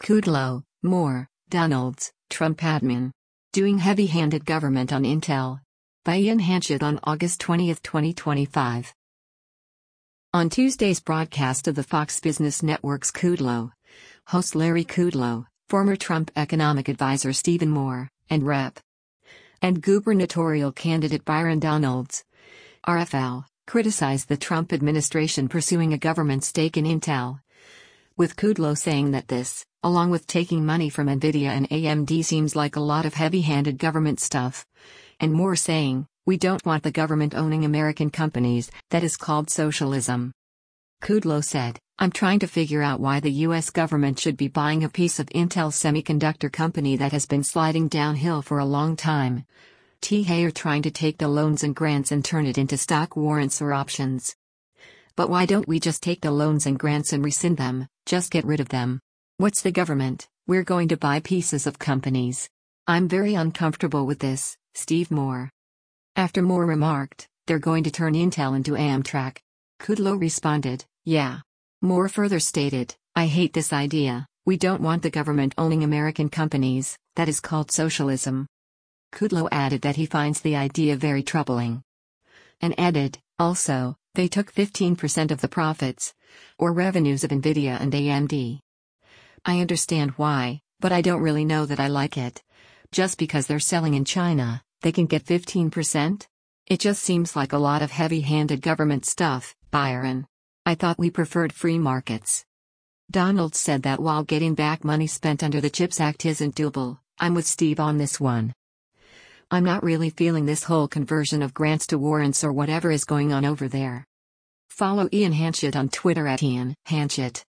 Kudlow, Moore, Donalds, Trump admin. Doing heavy-handed government on Intel. By Ian Hanchett on August 20, 2025. On Tuesday's broadcast of the Fox Business Network's Kudlow, host Larry Kudlow, former Trump economic advisor Stephen Moore, and Rep. and gubernatorial candidate Byron Donalds, RFL, criticized the Trump administration pursuing a government stake in Intel, with Kudlow saying that this, along with taking money from Nvidia and AMD, seems like a lot of heavy-handed government stuff, and Moore saying, "We don't want the government owning American companies, that is called socialism." Kudlow said, "I'm trying to figure out why the US government should be buying a piece of Intel Semiconductor company that has been sliding downhill for a long time. They are trying to take the loans and grants and turn it into stock warrants or options. But why don't we just take the loans and grants and rescind them, just get rid of them? What's the government? We're going to buy pieces of companies. I'm very uncomfortable with this." Steve Moore. After Moore remarked, "They're going to turn Intel into Amtrak," Kudlow responded, "Yeah." Moore further stated, "I hate this idea. We don't want the government owning American companies, that is called socialism." Kudlow added that he finds the idea very troubling. And added, "Also, they took 15% of the profits, or revenues of Nvidia and AMD. I understand why, but I don't really know that I like it. Just because they're selling in China, they can get 15%? It just seems like a lot of heavy-handed government stuff, Byron. I thought we preferred free markets." Donald said that while getting back money spent under the CHIPS Act isn't doable, "I'm with Steve on this one. I'm not really feeling this whole conversion of grants to warrants or whatever is going on over there." Follow Ian Hanchett on Twitter @IanHanchett.